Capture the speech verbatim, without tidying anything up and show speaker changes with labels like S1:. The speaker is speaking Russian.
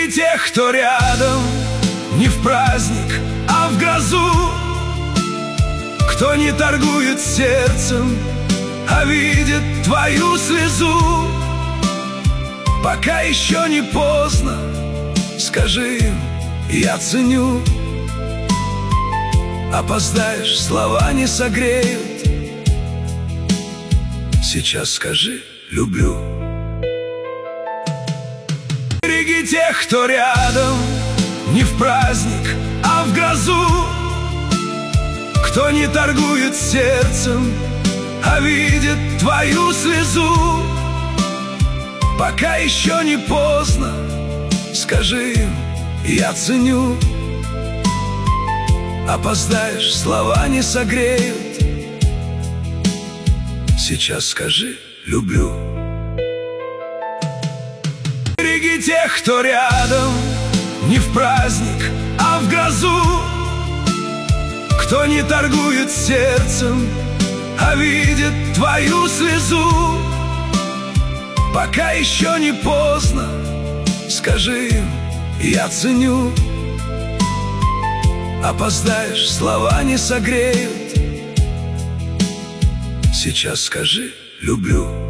S1: Береги тех, кто рядом, не в праздник, а в грозу, кто не торгует сердцем, а видит твою слезу. Пока еще не поздно, скажи им: я ценю. Опоздаешь, слова не согреют. Сейчас скажи: люблю. Береги тех, кто рядом, не в праздник, а в грозу, кто не торгует сердцем, а видит твою слезу. Пока еще не поздно, скажи им: я ценю. Опоздаешь, слова не согреют. Сейчас скажи: люблю. Береги тех, кто рядом, не в праздник, а в грозу, кто не торгует сердцем, а видит твою слезу. Пока еще не поздно, скажи им: я ценю. Опоздаешь, слова не согреют. Сейчас скажи: люблю.